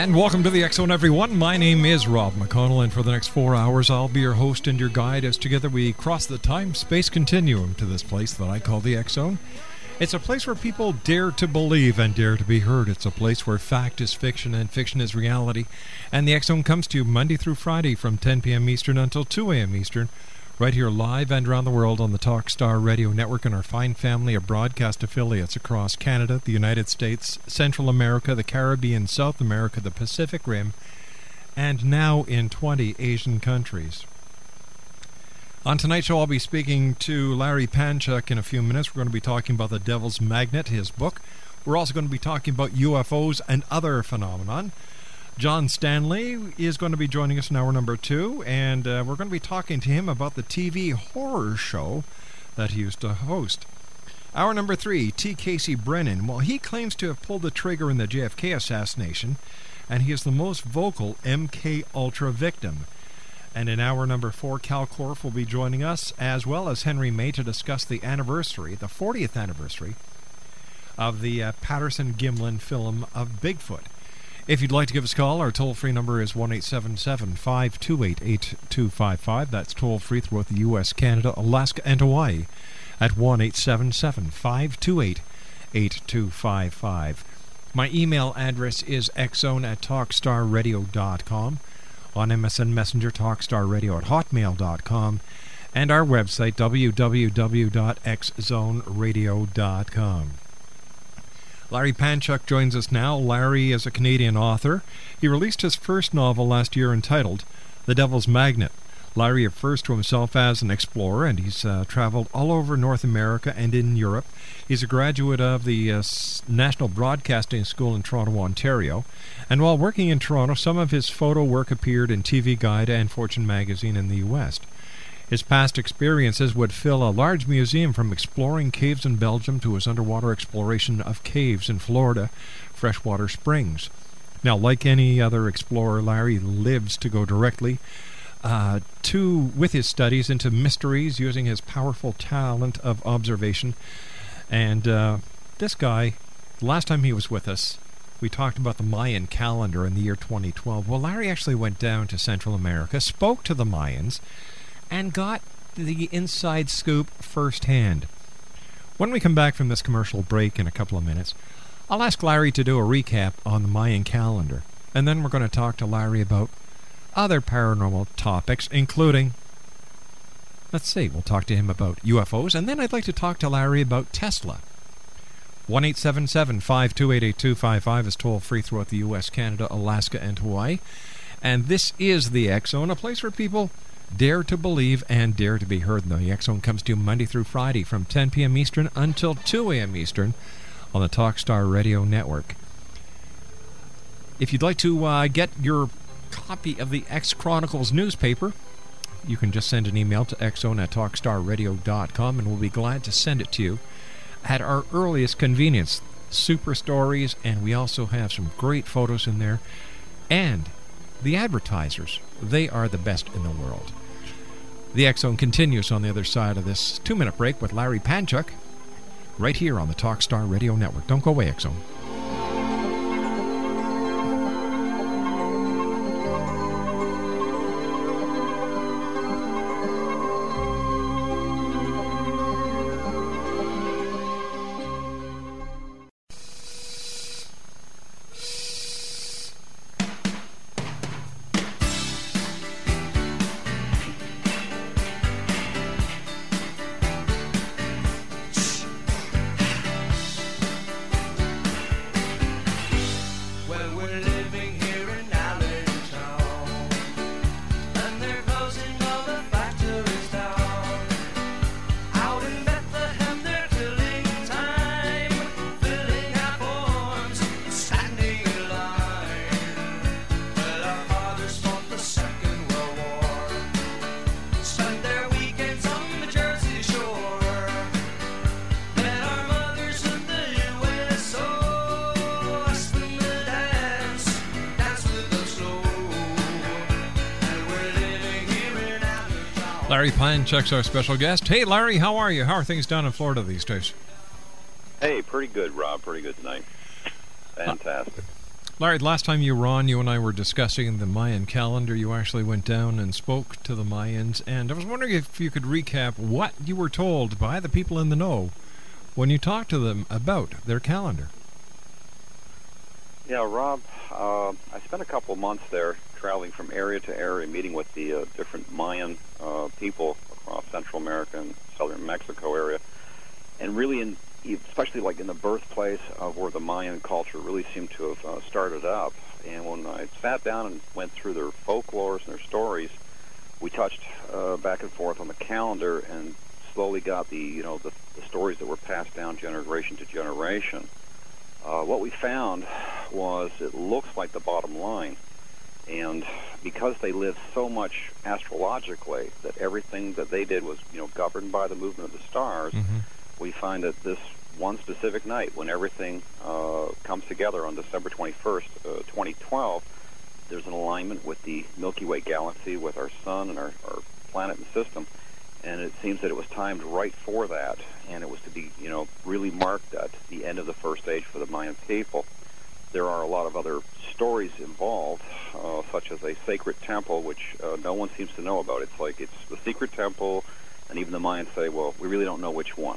And welcome to the X Zone, everyone. My name is Rob McConnell, and for the next 4 hours, I'll be your host and your guide as together we cross the time-space continuum to this place that I call the X Zone. It's a place where people dare to believe and dare to be heard. It's a place where fact is fiction and fiction is reality. And the X Zone comes to you Monday through Friday from 10 p.m. Eastern until 2 a.m. Eastern, right here live and around the world on the Talkstar Radio Network and our fine family of broadcast affiliates across Canada, the United States, Central America, the Caribbean, South America, the Pacific Rim, and now in 20 Asian countries. On tonight's show, I'll be speaking to Larry Panchuk in a few minutes. We're going to be talking about The Devil's Magnet, his book. We're also going to be talking about UFOs and other phenomenon. John Stanley is going to be joining us in hour number 2, and we're going to be talking to him about the TV horror show that he used to host. Hour number 3, T. Casey Brennan. Well, he claims to have pulled the trigger in the JFK assassination, and he is the most vocal MK Ultra victim. And in hour number 4, Cal Korff will be joining us, as well as Henry May, to discuss the anniversary, the 40th anniversary, of the Patterson-Gimlin film of Bigfoot. If you'd like to give us a call, our toll-free number is 1-877-528-8255. That's toll-free throughout the U.S., Canada, Alaska, and Hawaii at 1-877-528-8255. My email address is xzone@talkstarradio.com. On MSN Messenger, talkstarradio@hotmail.com, and our website, www.xzoneradio.com. Larry Panchuk joins us now. Larry is a Canadian author. He released his first novel last year entitled The Devil's Magnet. Larry refers to himself as an explorer, and he's traveled all over North America and in Europe. He's a graduate of the National Broadcasting School in Toronto, Ontario. And while working in Toronto, some of his photo work appeared in TV Guide and Fortune magazine in the West. His past experiences would fill a large museum, from exploring caves in Belgium to his underwater exploration of caves in Florida, freshwater springs. Now, like any other explorer, Larry lives to go directly with his studies into mysteries, using his powerful talent of observation. And this guy, the last time he was with us, we talked about the Mayan calendar in the year 2012. Well, Larry actually went down to Central America, spoke to the Mayans, and got the inside scoop firsthand. When we come back from this commercial break in a couple of minutes, I'll ask Larry to do a recap on the Mayan calendar, and then we're going to talk to Larry about other paranormal topics, including, we'll talk to him about UFOs, and then I'd like to talk to Larry about Tesla. 1-877-528-8255 is toll-free throughout the U.S., Canada, Alaska, and Hawaii. And this is the X Zone, a place where people dare to believe and dare to be heard. The X Zone comes to you Monday through Friday from 10 p.m. Eastern until 2 a.m. Eastern on the Talkstar Radio Network. If you'd like to get your copy of the X Chronicles newspaper, you can just send an email to xzone@talkstarradio.com, and we'll be glad to send it to you at our earliest convenience. Super stories, and we also have some great photos in there. And the advertisers, they are the best in the world. The X Zone continues on the other side of this 2-minute break with Larry Panchuk, right here on the Talkstar Radio Network. Don't go away, X Zone. Larry Panchuk's our special guest. Hey, Larry, how are you? How are things down in Florida these days? Hey, pretty good, Rob. Pretty good tonight. Fantastic. Larry, last time you were on, you and I were discussing the Mayan calendar. You actually went down and spoke to the Mayans, and I was wondering if you could recap what you were told by the people in the know when you talked to them about their calendar. Yeah, Rob, I spent a couple of months there traveling from area to area, meeting with the different Mayan people across Central America and southern Mexico area, and really especially like in the birthplace of where the Mayan culture really seemed to have started up. And when I sat down and went through their folklores and their stories, we touched back and forth on the calendar and slowly got the stories that were passed down generation to generation. What we found was it looks like the bottom line. And because they lived so much astrologically, that everything that they did was, governed by the movement of the stars, we find that this one specific night, when everything comes together on December 21st, 2012, there's an alignment with the Milky Way galaxy, with our sun and our planet and system. And it seems that it was timed right for that, and it was to be, really marked at the end of the first age for the Mayan people. There are a lot of other stories involved, such as a sacred temple, which no one seems to know about. It's like it's the secret temple, and even the Mayans say, well, we really don't know which one,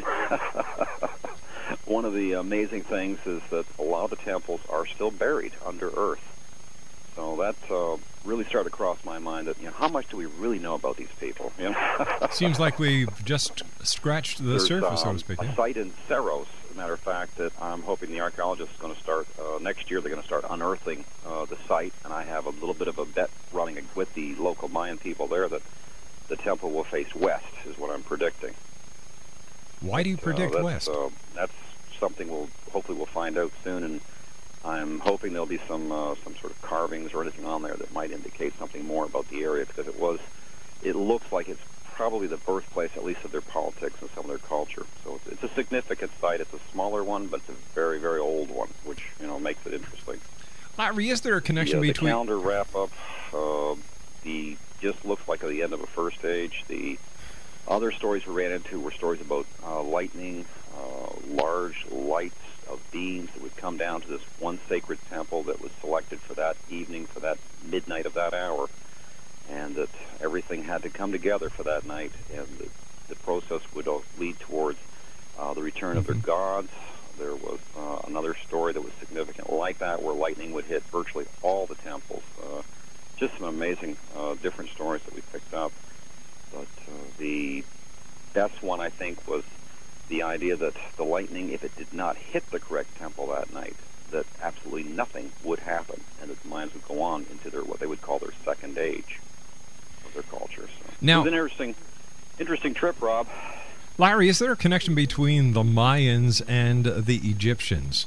One of the amazing things is that a lot of the temples are still buried under earth. So that really started to cross my mind that, how much do we really know about these people? Seems like we've just scratched the surface, so to speak. A site in Cerros, as a matter of fact, that I'm hoping the archaeologists are going to start next year. They're going to start unearthing the site, and I have a little bit of a bet running with the local Mayan people there that the temple will face west, is what I'm predicting. Why do you predict west? That's something hopefully we'll find out soon, and I'm hoping there'll be some sort of carvings or anything on there that might indicate something more about the area, because it looks like it's probably the birthplace, at least of their politics and some of their culture. So it's a significant site. It's a smaller one, but it's a very, very old one, which makes it interesting. Larry, is there a connection between the calendar wrap up? Just looks like the end of a first age. The other stories we ran into were stories about lightning, large lights of beams that would come down to this one sacred temple that was selected for that evening, for that midnight of that hour, and that everything had to come together for that night, and the process would lead towards the return of their gods. There was another story that was significant like that, where lightning would hit virtually all the temples. Just some amazing different stories that we picked up. But the best one, I think, was the idea that the lightning, if it did not hit the correct temple that night, that absolutely nothing would happen, and that the Mayans would go on into what they would call their second age of their culture. So now, it was an interesting trip, Rob. Larry, is there a connection between the Mayans and the Egyptians?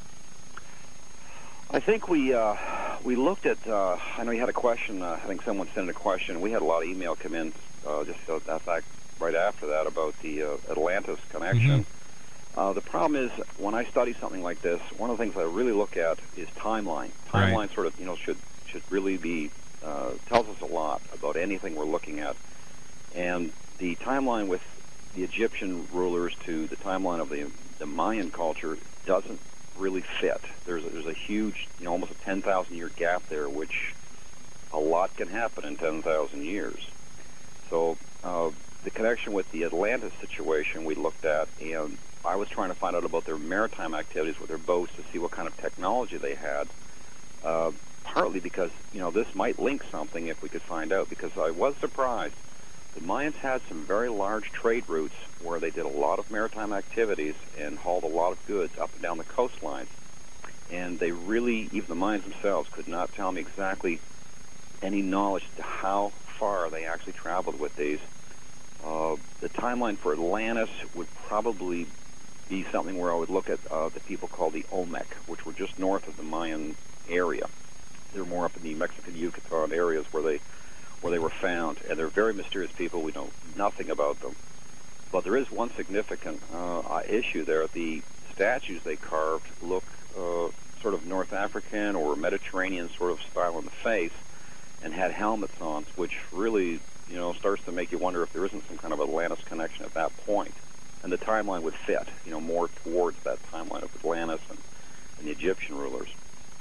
I think we looked at, I know you had a question, I think someone sent in a question. We had a lot of email come in right after that about the Atlantis connection. The problem is, when I study something like this, one of the things I really look at is timeline. Timeline sort of, should really be, tells us a lot about anything we're looking at. And the timeline with the Egyptian rulers to the timeline of the Mayan culture doesn't really fit. There's a huge, almost a 10,000-year gap there, which a lot can happen in 10,000 years. So the connection with the Atlantis situation we looked at, and I was trying to find out about their maritime activities with their boats to see what kind of technology they had, partly because, this might link something if we could find out, because I was surprised. The Mayans had some very large trade routes where they did a lot of maritime activities and hauled a lot of goods up and down the coastlines. And they really, even the Mayans themselves, could not tell me exactly any knowledge to how far they actually traveled with these. The timeline for Atlantis would probably be something where I would look at the people called the Olmec, which were just north of the Mayan area. They're more up in the Mexican Yucatan areas where they were found, and they're very mysterious people. We know nothing about them. But there is one significant issue there. The statues they carved look sort of North African or Mediterranean sort of style in the face, and had helmets on, which really, starts to make you wonder if there isn't some kind of Atlantis connection at that point. And the timeline would fit, more towards that timeline of Atlantis and the Egyptian rulers.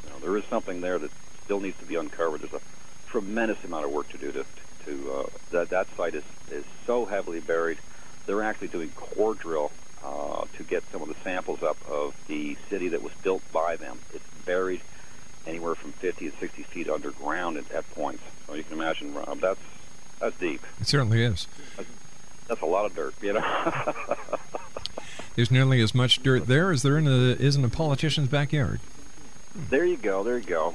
There is something there that still needs to be uncovered. There's a tremendous amount of work to do to that site is so heavily buried. They're actually doing core drill to get some of the samples up of the city that was built by them. It's buried anywhere from 50 to 60 feet underground at points. So you can imagine, Rob, that's deep. It certainly is. That's a lot of dirt, There's nearly as much dirt there as there is in a politician's backyard. There you go.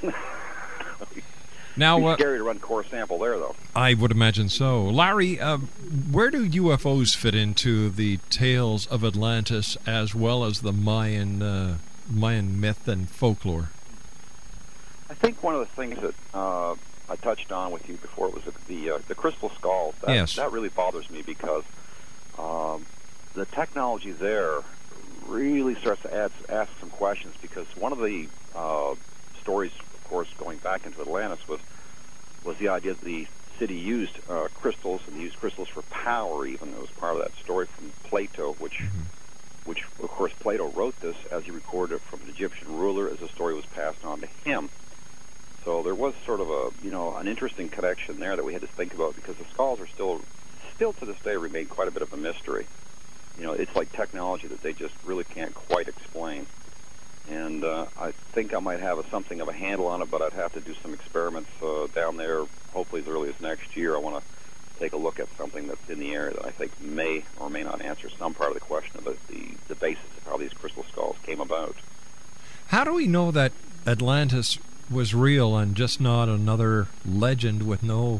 Now, it's scary to run core sample there, though. I would imagine so. Larry, where do UFOs fit into the tales of Atlantis as well as the Mayan myth and folklore? I think one of the things that I touched on with you before was the crystal skulls. That really bothers me because the technology there really starts to ask some questions, because one of the stories, of course, going back into Atlantis was the idea that the city used crystals, and they used crystals for power even. It was part of that story from Plato, which of course Plato wrote this as he recorded it from an Egyptian ruler as the story was passed on to him. So there was sort of an interesting connection there that we had to think about, because the skulls are still to this day remain quite a bit of a mystery. It's like technology that they just really can't quite explain. And I think I might have something of a handle on it, but I'd have to do some experiments down there, hopefully as early as next year. I want to take a look at something that's in the area that I think may or may not answer some part of the question about the basis of how these crystal skulls came about. How do we know that Atlantis was real and just not another legend with no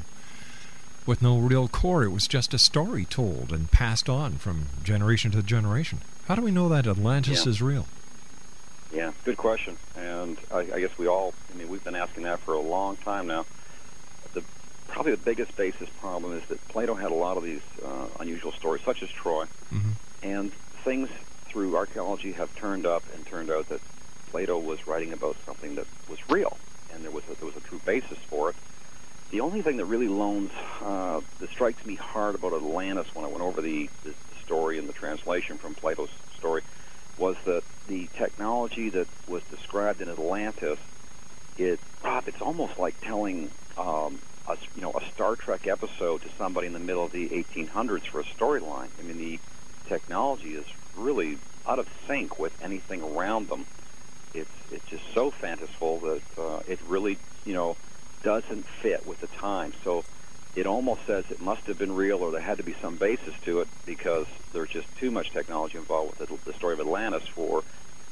real core? It was just a story told and passed on from generation to generation. How do we know that Atlantis is real? Yeah, good question. And I guess we've been asking that for a long time now. Probably the biggest basis problem is that Plato had a lot of these unusual stories, such as Troy, and things through archaeology have turned up and turned out that Plato was writing about something that was real, and there was a true basis for it. The only thing that really that strikes me hard about Atlantis when I went over the story and the translation from Plato's story was that the technology that was described in Atlantis, it's almost like telling a Star Trek episode to somebody in the middle of the 1800s for a storyline. I mean, the technology is really out of sync with anything around them. It's just so fanciful that it really doesn't fit with the time. So it almost says it must have been real, or there had to be some basis to it, because there's just too much technology involved with the story of Atlantis for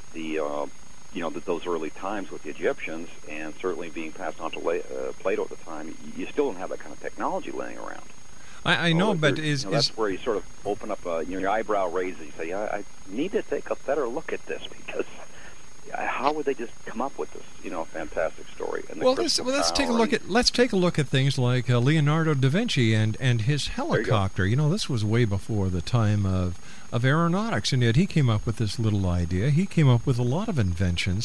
those early times with the Egyptians, and certainly being passed on to Plato at the time. You still don't have that kind of technology laying around. I know, but that's where you sort of open up your eyebrow raises. You say, I need to take a better look at this, because how would they just come up with this, fantastic story? And let's take a look at things like Leonardo da Vinci and his helicopter. This was way before the time of aeronautics, and yet he came up with this little idea. He came up with a lot of inventions.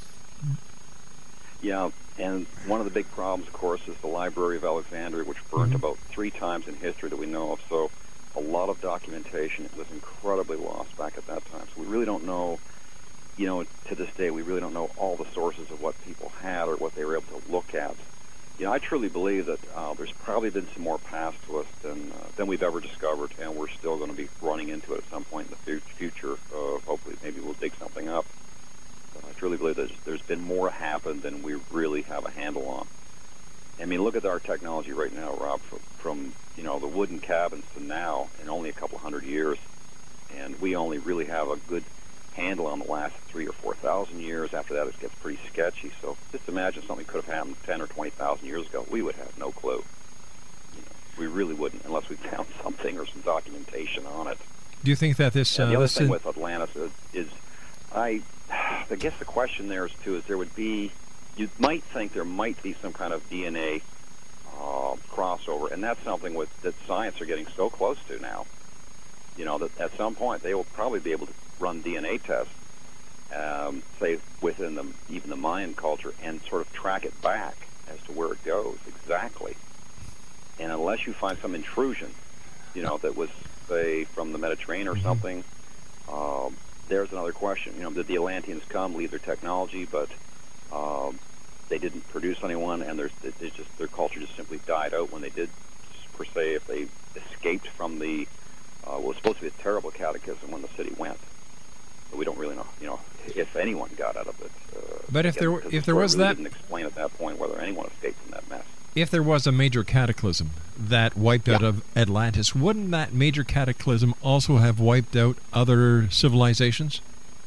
Yeah, and one of the big problems, of course, is the Library of Alexandria, which burned about 3 times in history that we know of. So a lot of documentation was incredibly lost back at that time. So we really don't know. To this day, we really don't know all the sources of what people had or what they were able to look at. I truly believe that there's probably been some more past to us than we've ever discovered, and we're still going to be running into it at some point in the future. Hopefully, maybe we'll dig something up. But I truly believe that there's been more happened than we really have a handle on. I mean, look at our technology right now, Rob, from the wooden cabins to now in only a couple hundred years, and we only really have a good handle on the last 3,000 or 4,000 years. After that, it gets pretty sketchy. So just imagine something could have happened 10 or 20,000 years ago. We would have no clue. We really wouldn't, unless we found something or some documentation on it. Do you think that this... the other thing with Atlantis is I guess the question there is there would be... You might think there might be some kind of DNA crossover, and that's something that science are getting so close to now. That at some point they will probably be able to run DNA tests, say within even the Mayan culture, and sort of track it back as to where it goes exactly. And unless you find some intrusion, that was, say, from the Mediterranean or something, there's another question. Did the Atlanteans come, leave their technology, but They didn't produce anyone, and their culture just simply died out when they did, per se, if they escaped from the what was supposed to be a terrible cataclysm when the city went. But we don't really know, if anyone got out of it. But if there was that, didn't explain at that point whether anyone escaped from that mess. If there was a major cataclysm that wiped out of Atlantis, wouldn't that major cataclysm also have wiped out other civilizations?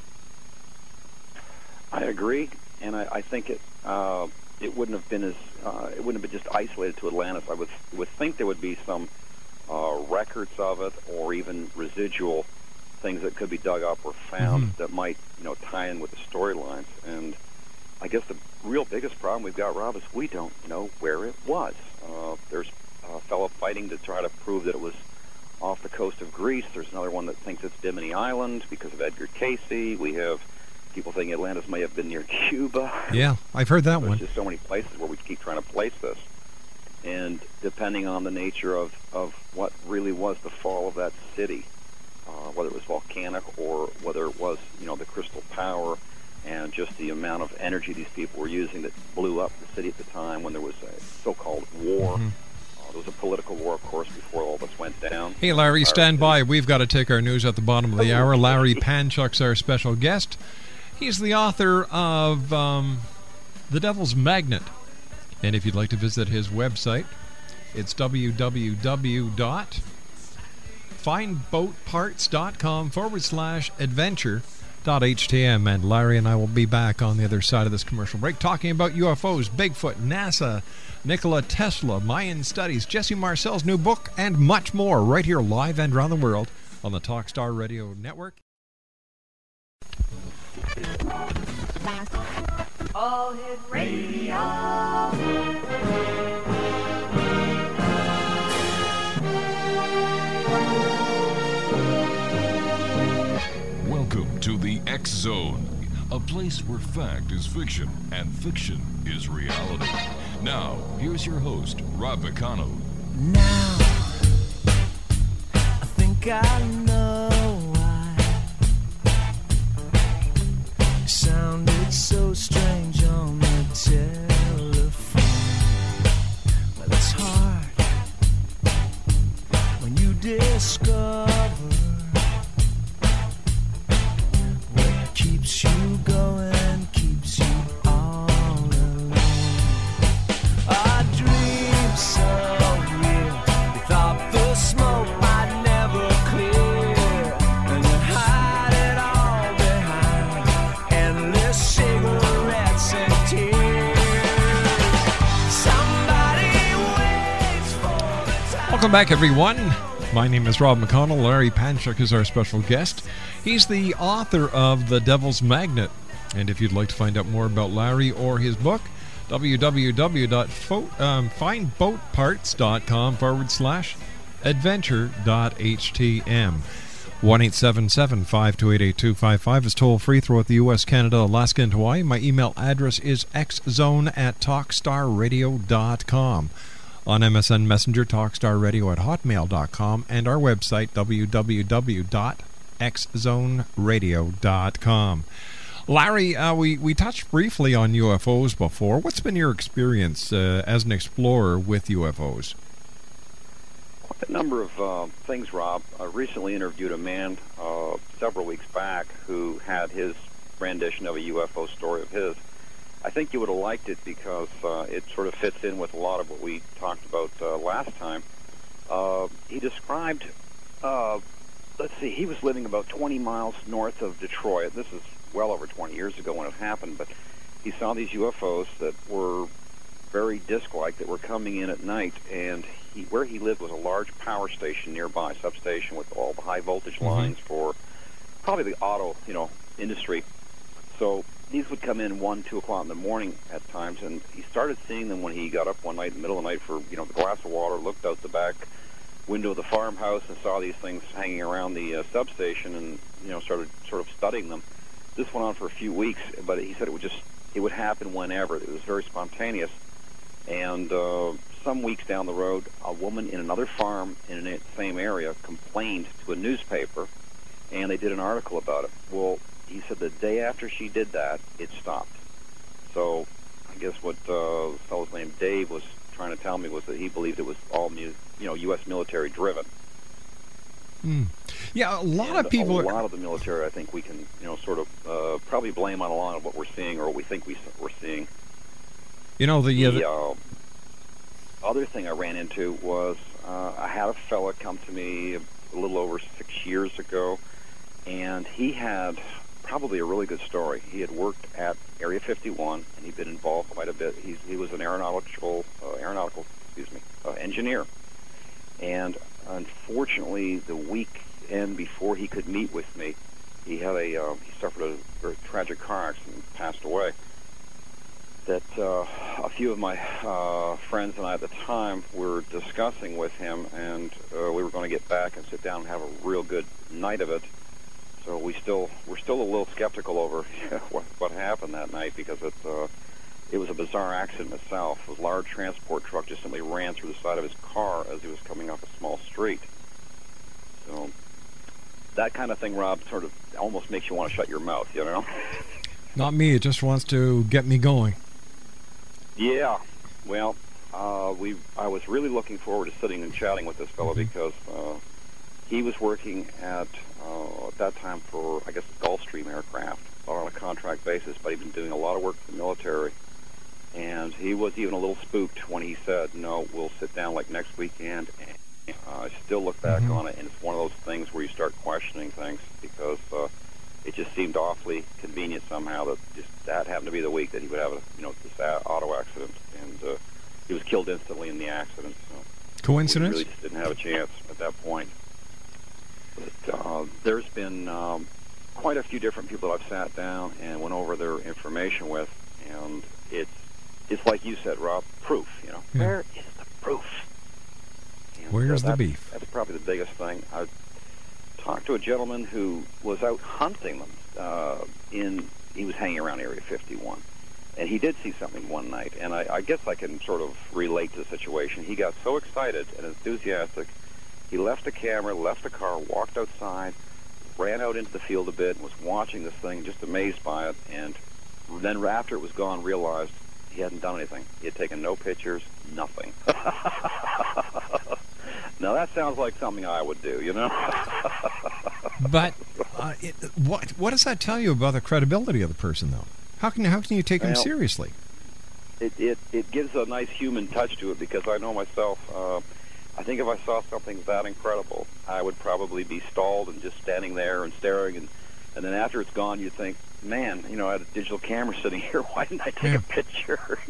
I agree, and I think it wouldn't have been just isolated to Atlantis. I would think there would be some records of it, or even residual things that could be dug up or found that might tie in with the storylines. And I guess the real biggest problem we've got, Rob, is we don't know where it was. There's a fellow fighting to try to prove that it was off the coast of Greece. There's another one that thinks it's Bimini Island because of Edgar Cayce. We have people thinking Atlantis may have been near Cuba. Yeah, I've heard that one. There's just so many places where we keep trying to place this. And depending on the nature of what really was the fall of that city, whether it was volcanic or whether it was, the crystal power and just the amount of energy these people were using that blew up the city at the time when there was a so-called war. There was a political war, of course, before all this went down. Hey, Larry, stand by. We've got to take our news at the bottom of the hour. Larry Panchuk's our special guest. He's the author of The Devil's Magnet. And if you'd like to visit his website, it's www.findboatparts.com/adventure.htm. And Larry and I will be back on the other side of this commercial break talking about UFOs, Bigfoot, NASA, Nikola Tesla, Mayan studies, Jesse Marcel's new book, and much more right here live and around the world on the Talkstar Radio Network. All Hit Radio. Welcome to the X Zone, a place where fact is fiction and fiction is reality. Now, here's your host, Rob McConnell. Now, I think I know why it sounded so strange on the telephone. Well, it's hard when you discover what keeps you going, keeps you all alone. I dreamed so real, you thought the smoke might never clear, and you hide it all behind endless cigarettes and tears. Somebody waits for the time. Welcome back, everyone. My name is Rob McConnell. Larry Panchuk is our special guest. He's the author of The Devil's Magnet. And if you'd like to find out more about Larry or his book, www.findboatparts.com/adventure.htm. 1-877-528-8255 is toll free throughout the U.S., Canada, Alaska, and Hawaii. My email address is xzone@talkstarradio.com. On MSN Messenger, talkstarradio@hotmail.com, and our website, www.xzoneradio.com. Larry, we touched briefly on UFOs before. What's been your experience as an explorer with UFOs? Quite a number of things, Rob. I recently interviewed a man several weeks back who had his rendition of a UFO story of his. I think you would have liked it because it sort of fits in with a lot of what we talked about last time. He described, he was living about 20 miles north of Detroit. This is well over 20 years ago when it happened, but he saw these UFOs that were very disc-like that were coming in at night, and where he lived was a large power station nearby, substation with all the high-voltage lines for probably the auto, industry. So these would come in 1, 2 o'clock in the morning at times, and he started seeing them when he got up one night in the middle of the night for, the glass of water, looked out the back window of the farmhouse and saw these things hanging around the substation and, started sort of studying them. This went on for a few weeks, but he said it would happen whenever. It was very spontaneous. And some weeks down the road, a woman in another farm in the same area complained to a newspaper, and they did an article about it. Well, he said the day after she did that, it stopped. So I guess what the fellow's name Dave was trying to tell me was that he believed it was all U.S. military driven. Yeah, a lot of people. A lot of the military, I think we can sort of probably blame on a lot of what we're seeing or what we think we're seeing. The other thing I ran into was I had a fella come to me a little over 6 years ago, and he had probably a really good story. He had worked at Area 51, and he'd been involved quite a bit. He was an aeronautical engineer, and unfortunately, the weekend before he could meet with me, he suffered a very tragic car accident and passed away. That a few of my friends and I at the time were discussing with him, and we were going to get back and sit down and have a real good night of it. So we're still a little skeptical over what happened that night, because it was a bizarre accident itself. A large transport truck just simply ran through the side of his car as he was coming off a small street. So that kind of thing, Rob, sort of almost makes you want to shut your mouth, Not me. It just wants to get me going. Yeah. Well, I was really looking forward to sitting and chatting with this fellow because he was working at that time for, I guess, Gulfstream Aircraft on a contract basis, but he'd been doing a lot of work for the military. And he was even a little spooked when he said, no, we'll sit down like next weekend. And I still look back on it, and it's one of those things where you start questioning things, because it just seemed awfully convenient somehow that just that happened to be the week that he would have this auto accident, and he was killed instantly in the accident. So coincidence? We really just didn't have a chance at that point. But there's been quite a few different people that I've sat down and went over their information with, and it's like you said, Rob, proof. Yeah. Where is the proof? And where's the beef? That's probably the biggest thing. I talked to a gentleman who was out hunting them. He was hanging around Area 51, and he did see something one night. And I guess I can sort of relate to the situation. He got so excited and enthusiastic, he left the camera, left the car, walked outside, ran out into the field a bit, and was watching this thing, just amazed by it. And then after it was gone, realized he hadn't done anything. He had taken no pictures, nothing. Now that sounds like something I would do, But what does that tell you about the credibility of the person, though? How can you take him seriously? It gives a nice human touch to it, because I know myself. I think if I saw something that incredible, I would probably be stalled and just standing there and staring, and then after it's gone, you think, man, I had a digital camera sitting here. Why didn't I take a picture?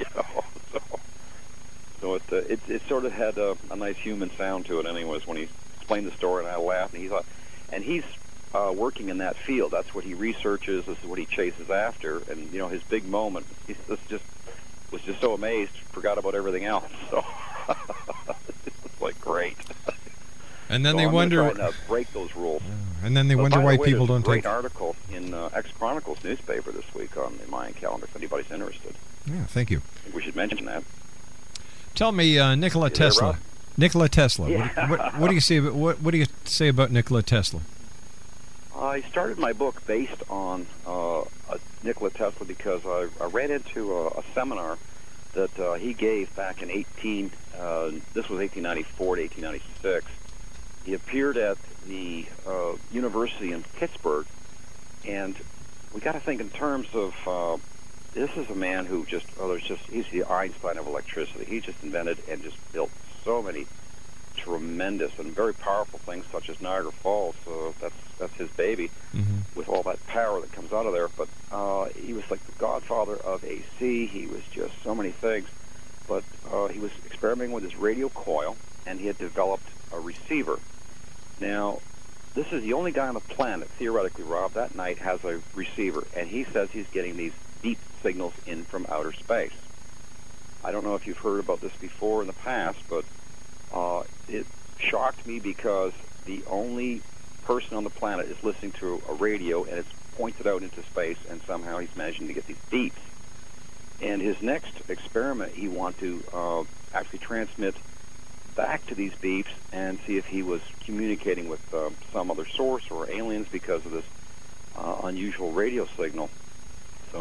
So it sort of had a nice human sound to it, anyways. When he explained the story, and I laughed, and he thought, and he's working in that field. That's what he researches. This is what he chases after. And his big moment, he was just so amazed, forgot about everything else. So it's like great. And then so they I'm wonder. trying to break those rules. And then they wonder why people don't take. Great article in X-Chronicles newspaper this week on the Mayan calendar, if anybody's interested. Yeah, thank you. I think we should mention that. Tell me, Nikola Tesla. There, Nikola Tesla. Yeah. What do you say about what do you say about Nikola Tesla? I started my book based on Nikola Tesla because I ran into a seminar that he gave back in this was 1894 to 1896. He appeared at the university in Pittsburgh, and we got to think in terms of this is a man who he's the Einstein of electricity. He just invented and just built so many tremendous and very powerful things, such as Niagara Falls. That's his baby, with all that power that comes out of there. But he was like the godfather of AC. He was just so many things. But he was experimenting with his radio coil, and he had developed a receiver. Now, this is the only guy on the planet, theoretically, Rob, that night has a receiver, and he says he's getting these deep signals in from outer space. I don't know if you've heard about this before in the past, but it shocked me because the only person on the planet is listening to a radio, and it's pointed out into space, and somehow he's managing to get these beeps. And his next experiment, he wanted to actually transmit back to these beeps and see if he was communicating with some other source or aliens because of this unusual radio signal. So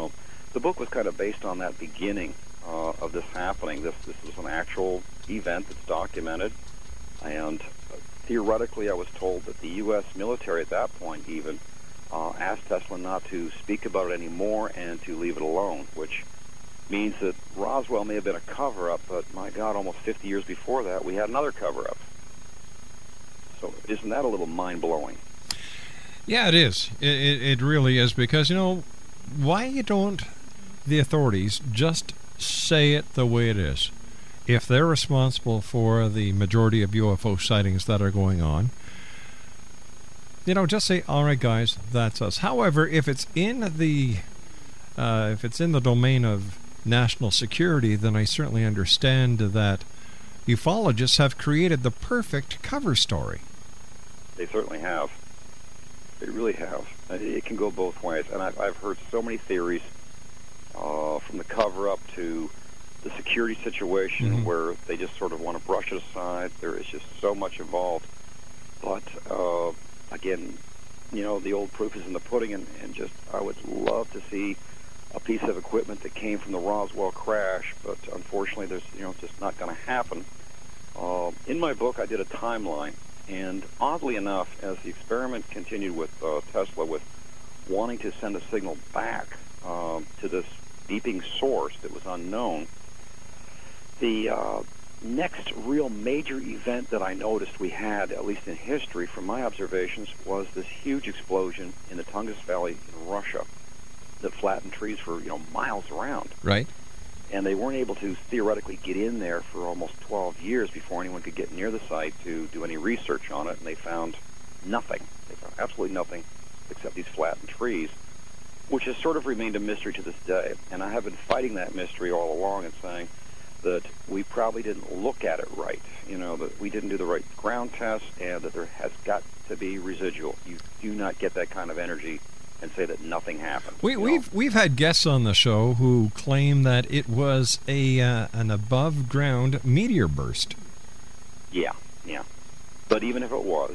the book was kind of based on that beginning of this happening. This was an actual event that's documented, and theoretically I was told that the U.S. military at that point even asked Tesla not to speak about it anymore and to leave it alone, which means that Roswell may have been a cover-up, but my God, almost 50 years before that, we had another cover-up. So isn't that a little mind-blowing? Yeah, it is. It really is, because, why don't the authorities just say it the way it is? If they're responsible for the majority of UFO sightings that are going on, just say, all right, guys, that's us. However, if it's in the domain of national security, then I certainly understand that ufologists have created the perfect cover story. They certainly have. They really have. It can go both ways. And I've heard so many theories, from the cover-up to the security situation, where they just sort of want to brush it aside. There is just so much involved. But, again, the old proof is in the pudding, and just I would love to see a piece of equipment that came from the Roswell crash, but unfortunately there's just not going to happen. In my book I did a timeline, and oddly enough, as the experiment continued with Tesla with wanting to send a signal back to this beeping source that was unknown, the next real major event that I noticed we had, at least in history from my observations, was this huge explosion in the Tungus Valley in Russia that flattened trees for miles around. Right. And they weren't able to theoretically get in there for almost 12 years before anyone could get near the site to do any research on it, and they found nothing. They found absolutely nothing except these flattened trees, which has sort of remained a mystery to this day. And I have been fighting that mystery all along and saying that we probably didn't look at it right, that we didn't do the right ground test, and that there has got to be residual. You do not get that kind of energy and say that nothing happened. We've had guests on the show who claim that it was an above ground meteor burst. Yeah. But even if it was,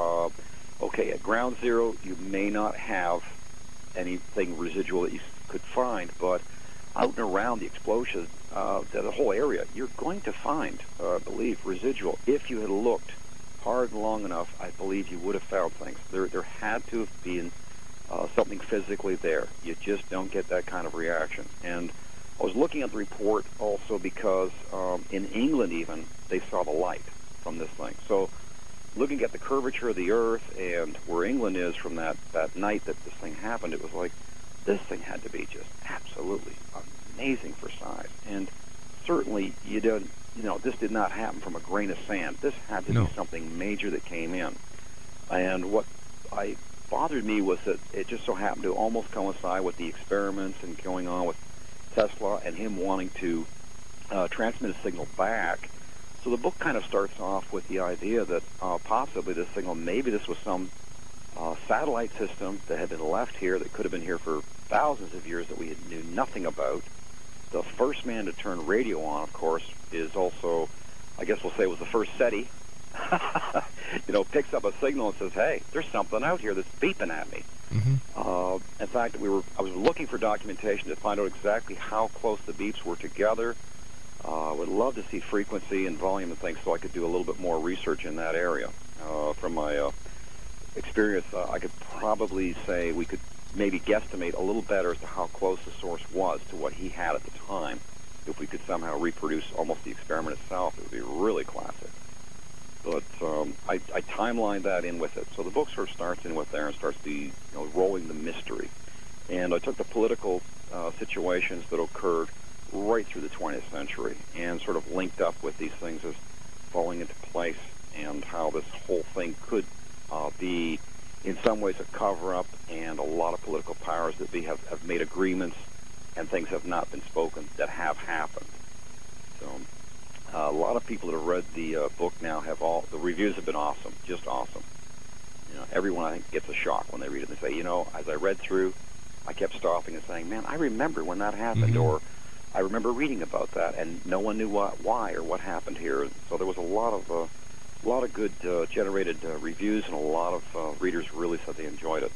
okay, at ground zero you may not have anything residual that you could find, but out and around the explosion, the whole area, you're going to find, I believe, residual. If you had looked hard and long enough, I believe you would have found things. There had to have been something physically there. You just don't get that kind of reaction. And I was looking at the report also because in England even, they saw the light from this thing. So looking at the curvature of the Earth and where England is from that night that this thing happened, it was like, this thing had to be just absolutely amazing for size. And certainly this did not happen from a grain of sand. This had to be something major that came in. And what bothered me was that it just so happened to almost coincide with the experiments and going on with Tesla and him wanting to transmit a signal back. So the book kind of starts off with the idea that possibly this signal, maybe this was some satellite system that had been left here that could have been here for thousands of years that we knew nothing about. The first man to turn radio on, of course, is also, I guess we'll say, was the first SETI. Picks up a signal and says, hey, there's something out here that's beeping at me. In fact, I was looking for documentation to find out exactly how close the beeps were together. I would love to see frequency and volume and things so I could do a little bit more research in that area. From my experience, I could probably say we could maybe guesstimate a little better as to how close the source was to what he had at the time. If we could somehow reproduce almost the experiment itself, it would be really classic. But I timelined that in with it. So the book sort of starts in with there and starts rolling the mystery. And I took the political situations that occurred right through the 20th century and sort of linked up with these things as falling into place, and how this whole thing could be in some ways a cover-up, and a lot of political powers that have made agreements and things have not been spoken that have happened. So a lot of people that have read the book now the reviews have been awesome, just awesome. Everyone, I think, gets a shock when they read it. They say, as I read through, I kept stopping and saying, man, I remember when that happened, or I remember reading about that, and no one knew why or what happened here. So there was a lot of good generated reviews, and a lot of readers really said they enjoyed it.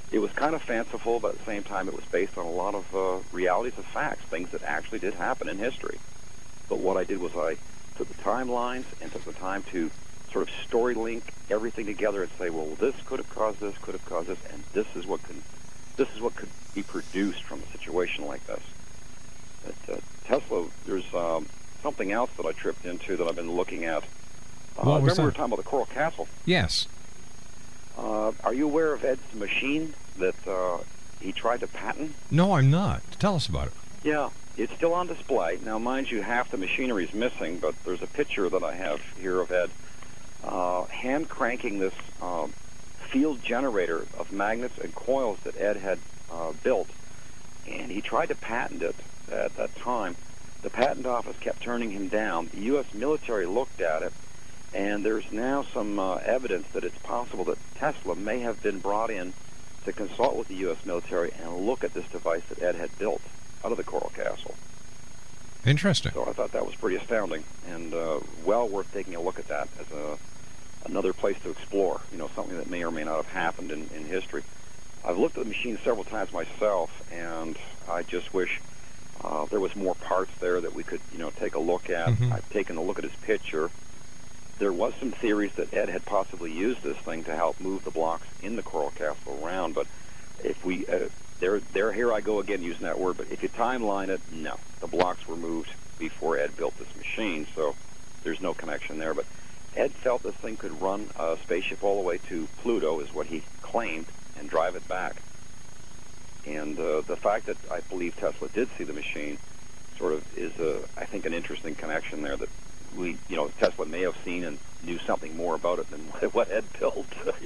it was kind of fanciful, but at the same time it was based on a lot of realities of facts, things that actually did happen in history. But what I did was I took the timelines and took the time to sort of story link everything together and say, well, this could have caused this, and this is what could be produced from a situation like this. But Tesla, there's something else that I tripped into that I've been looking at. What was remember we were that? talking about the Coral Castle. Yes. Are you aware of Ed's machine that he tried to patent? No, I'm not. Tell us about it. Yeah, it's still on display. Now, mind you, half the machinery is missing, but there's a picture that I have here of Ed hand cranking this field generator of magnets and coils that Ed had built, and he tried to patent it at that time. The patent office kept turning him down. The U.S. military looked at it, and there's now some evidence that it's possible that Tesla may have been brought in to consult with the U.S. military and look at this device that Ed had built out of the Coral Castle. Interesting. So I thought that was pretty astounding, and well worth taking a look at that as another place to explore, something that may or may not have happened in history. I've looked at the machine several times myself, and I just wish there was more parts there that we could, take a look at. Mm-hmm. I've taken a look at his picture. There was some theories that Ed had possibly used this thing to help move the blocks in the Coral Castle around, but if we, here I go again using that word, but if you timeline it, no. The blocks were moved before Ed built this machine, so there's no connection there. But Ed felt this thing could run a spaceship all the way to Pluto, is what he claimed, and drive it back. And the fact that I believe Tesla did see the machine sort of is, I think, an interesting connection there that Tesla may have seen and knew something more about it than what Ed built,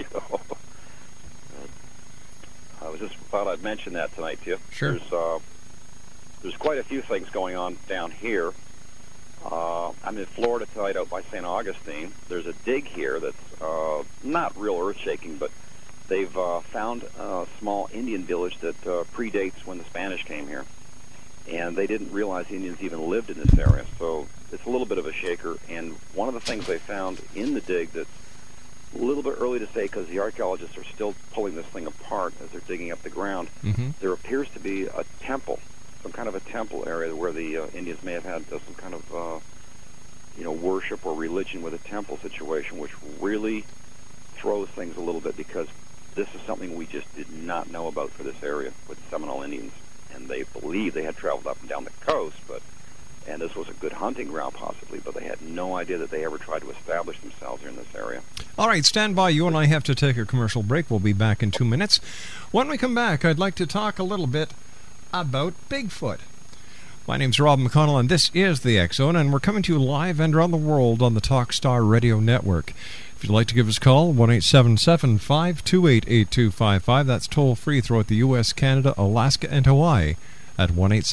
I was just thought I'd mention that tonight to you. Sure. There's quite a few things going on down here. I'm in Florida tonight out by St. Augustine. There's a dig here that's not real earth-shaking, but they've found a small Indian village that predates when the Spanish came here. And they didn't realize the Indians even lived in this area. So it's a little bit of a shaker. And one of the things they found in the dig that's a little bit early to say because the archaeologists are still pulling this thing apart as they're digging up the ground, Mm-hmm. there appears to be a temple, some kind of a temple area where the Indians may have had some kind of worship or religion with a temple situation, which really throws things a little bit because this is something we just did not know about for this area with the Seminole Indians. And they believe they had traveled up and down the coast, and this was a good hunting ground possibly, but they had no idea that they ever tried to establish themselves here in this area. All right, stand by. You and I have to take a commercial break. We'll be back in 2 minutes. When we come back, I'd like to talk a little bit about Bigfoot. My name's Rob McConnell, and this is the X-Zone, and we're coming to you live and around the world on the Talkstar Radio Network. If you'd like to give us a call, 1-877-528-8255. That's toll-free throughout the U.S., Canada, Alaska, and Hawaii at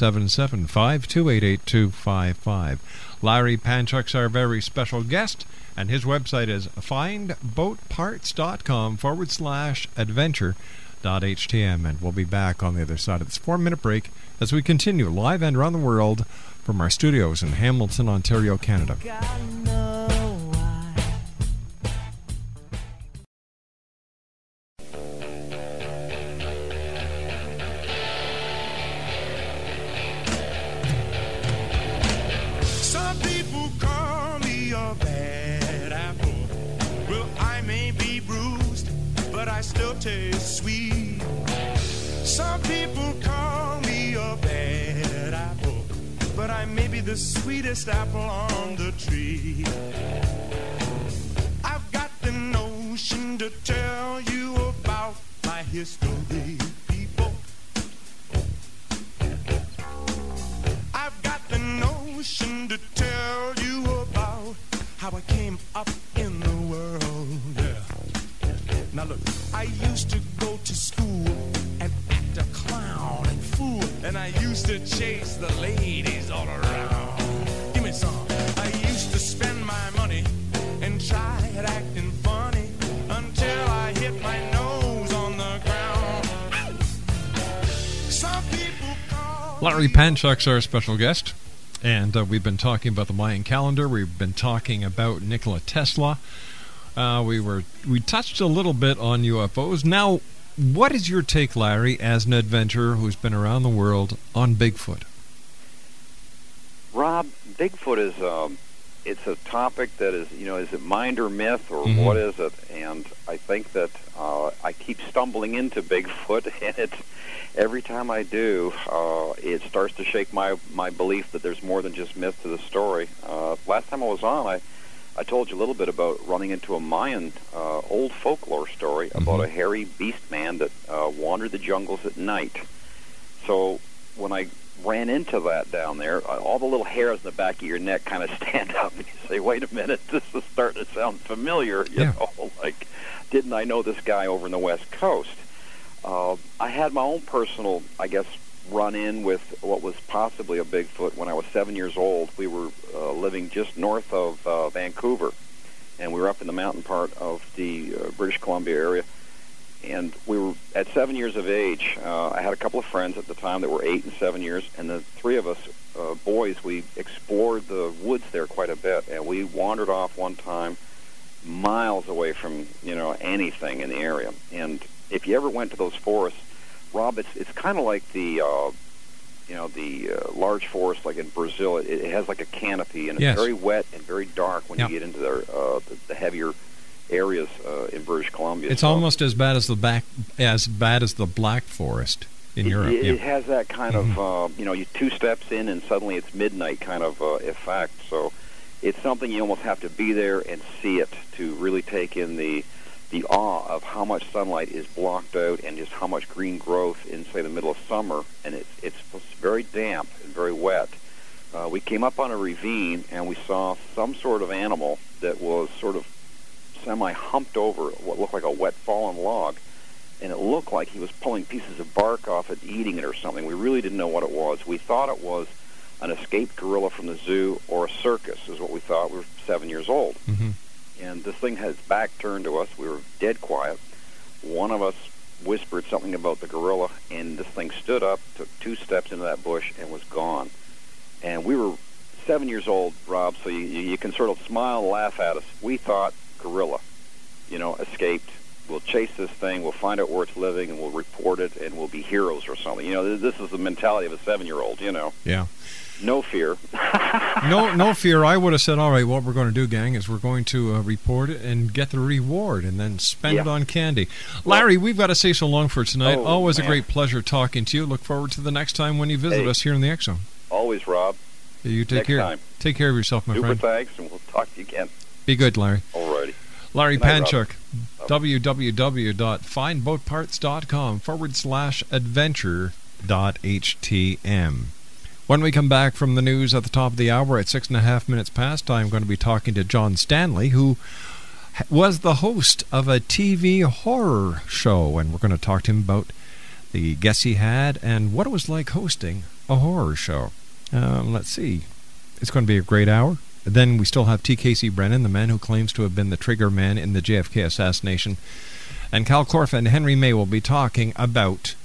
1-877-528-8255. Larry Panchuk's our very special guest, and his website is findboatparts.com/adventure.htm. And we'll be back on the other side of this 4-minute break as we continue live and around the world from our studios in Hamilton, Ontario, Canada. Gotta know why. Some people call me a bad apple. Well, I may be bruised, but I still taste sweet. Some people call me a bad apple, but I may be the sweetest apple on the tree. I've got the notion to tell you about my history, people. I've got the notion to tell you about how I came up in the world. Yeah. Now look, I used to go to school and act a clown and fool, and I used to chase the ladies all around. Give me some. I used to spend my money and try at acting funny until I hit my nose on the ground. Some people call Larry Panchuk's our special guest, and we've been talking about the Mayan calendar. We've been talking about Nikola Tesla. We touched a little bit on UFOs. Now, What is your take, Larry, as an adventurer who's been around the world, on Bigfoot? Rob, Bigfoot is it's a topic that is, is it mind or myth, or what is it? And I think that I keep stumbling into Bigfoot, and every time I do, it starts to shake my belief that there's more than just myth to the story. Last time I was on, I told you a little bit about running into a Mayan old folklore story about a hairy beast man that wandered the jungles at night. So when I ran into that down there, all the little hairs in the back of your neck kind of stand up, and you say, wait a minute, this is starting to sound familiar, you know, like, didn't I know this guy over in the West Coast? I had my own personal, I guess, run-in with what was possibly a Bigfoot when I was 7 years old. We were living just north of Vancouver, and we were up in the mountain part of the British Columbia area. And we were at 7 years of age. I had a couple of friends at the time that were 8 and 7 years, and the three of us boys, we explored the woods there quite a bit, and we wandered off one time miles away from anything in the area. And if you ever went to those forests, Rob, it's kind of like the large forest like in Brazil. It has like a canopy, and it's very wet and very dark when you get into the heavier areas in British Columbia. It's almost as bad as the Black Forest in Europe. It has that kind of you 2 steps in and suddenly it's midnight kind of effect. So it's something you almost have to be there and see it to really take in the awe of how much sunlight is blocked out and just how much green growth in, say, the middle of summer, and it's very damp and very wet. We came up on a ravine and we saw some sort of animal that was sort of semi-humped over what looked like a wet fallen log, and it looked like he was pulling pieces of bark off it, eating it or something. We really didn't know what it was. We thought it was an escaped gorilla from the zoo or a circus, is what we thought. We were 7 years old. And this thing had its back turned to us. We were dead quiet. One of us whispered something about the gorilla, and this thing stood up, took 2 steps into that bush, and was gone. And we were 7 years old, Rob, so you can sort of smile and laugh at us. We thought gorilla, escaped. We'll chase this thing, we'll find out where it's living, and we'll report it, and we'll be heroes or something. This is the mentality of a 7-year-old, Yeah. No fear. No fear. I would have said, all right, what we're going to do, gang, is we're going to report it and get the reward and then spend it on candy. Larry, we've got to say so long for tonight. Always a great pleasure talking to you. Look forward to the next time when you visit us here in the X Zone. Always, Rob. You take next care. Time. Take care of yourself, my friend. Super thanks, and we'll talk to you again. Be good, Larry. All righty. Larry Panchuk, www.findboatparts.com/adventure.htm. When we come back from the news at the top of the hour at 6.5 minutes past, I'm going to be talking to John Stanley, who was the host of a TV horror show, and we're going to talk to him about the guests he had and what it was like hosting a horror show. Let's see. It's going to be a great hour. Then we still have T. Casey Brennan, the man who claims to have been the trigger man in the JFK assassination. And Cal Korff and Henry May will be talking about